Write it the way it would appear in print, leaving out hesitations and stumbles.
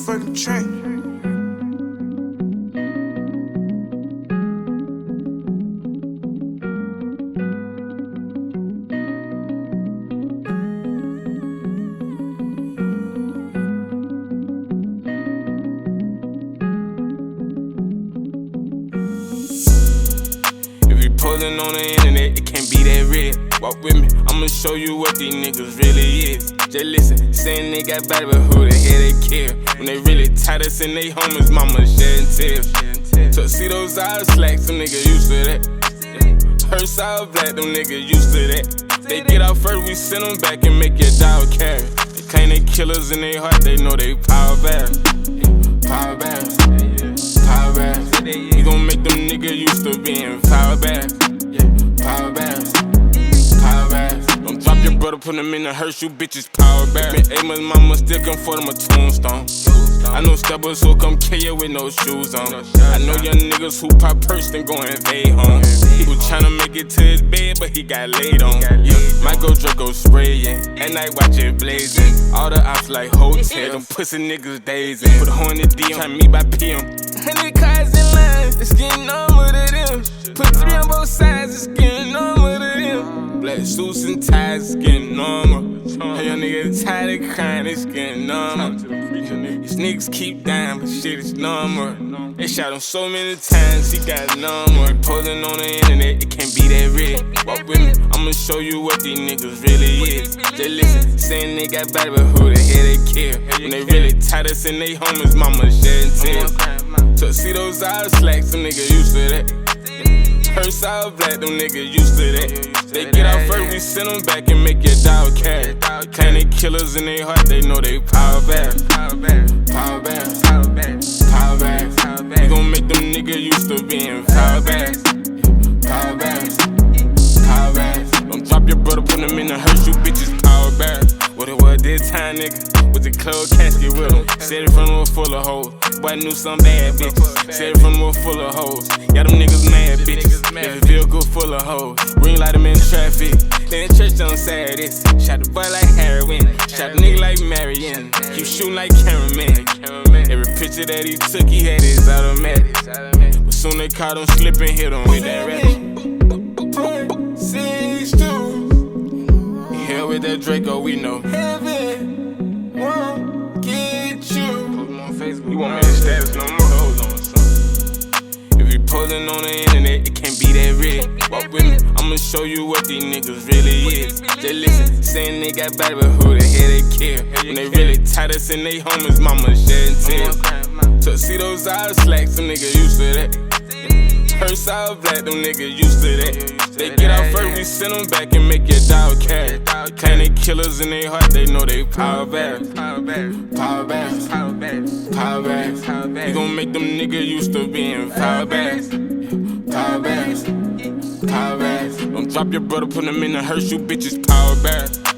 motherfucking track. Posing on the internet, it can't be that real. Walk with me, I'ma show you what these niggas really is. Just listen, saying they got body, but who the hell they kill? When they really tight us and they homies, mama shedding tears. Tuxedos out slack, some niggas used to that. Hearse all black, them niggas used to that. They get out first, we send them back and make your dog carry. They claim they killers in their heart, they know they power bad. Power bad. Power bad. You gon' make them niggas used to being power bad. Power bad. Power bad. Don't drop your brother, put him in the hearse, you bitches power bad. Been 8 months, mama still come for them a tombstone. I know steppers who come kill you with no shoes on. I know young niggas who pop purse and go invade home. He was tryna make it to his bed, but he got laid on. Michael Draco spraying, at night watch it blazing. All the ops like hotel, them pussy niggas dazing. Put a horn in the DM, try me by PM. 100 cars in line, it's getting normal to them. Put 3 on both sides, it's getting normal to them. Black suits and ties, it's getting normal. Hey, young nigga tired of crying, it's getting normal. These niggas keep dying, but shit is normal. They shot him so many times, he got normal. Posing on the internet, it can't be that real. Walk with me, I'ma show you what these niggas really is. Just listen, saying they got body, but who the hell they kill? When they really tight us and they homies, mama shedding tears. Tuxedos out slack, some niggas used to that. Hearse all black, them niggas used to that. They get out first, we send them back and make your dog carry. Claim they killers in their heart, they know they power bad. Power bad. Power bad. Power bad. You gon' make them niggas used to being power bad. Power bad. Power bad. Don't drop your brother, put him in the hearse, you bitches power bad. What it was this time, nigga? With the closed casket with him. Said it from the full of hoes. Boy, I knew some bad bitches. Said it from the full of hoes. Yeah, them niggas mad bitches. If it feel good, full of hoes. Ring light them in traffic. Then in church on Saturdays. Shot the boy like heroin. Shot the nigga like Marion. Keep shooting like cameraman. Every picture that he took, he had his automatic. But soon they caught him slipping, hit him with that ratchet. 6'2". Here with that Draco, we know. Heaven won't get you. Post him on Facebook. You want me to status no more? Hold on, son. If you posing on the internet, it can't be that real. Walk with me, I'ma show you what these niggas really is. Just listen, saying they got body, but who the hell they kill? When they really tight us and they homies, mama shedding tears. Tuxedos out slack, some niggas used to that. Hearse all black, them niggas used to that. They get out first, we send them back and make your dog carry. Claim they killers in their heart, they know they power bad. Power bad. Power bad. Power bad. You gon' make them niggas used to being power bad. Power bad. Power bad. Don't drop your brother, put him in the hearse, you bitches power bad.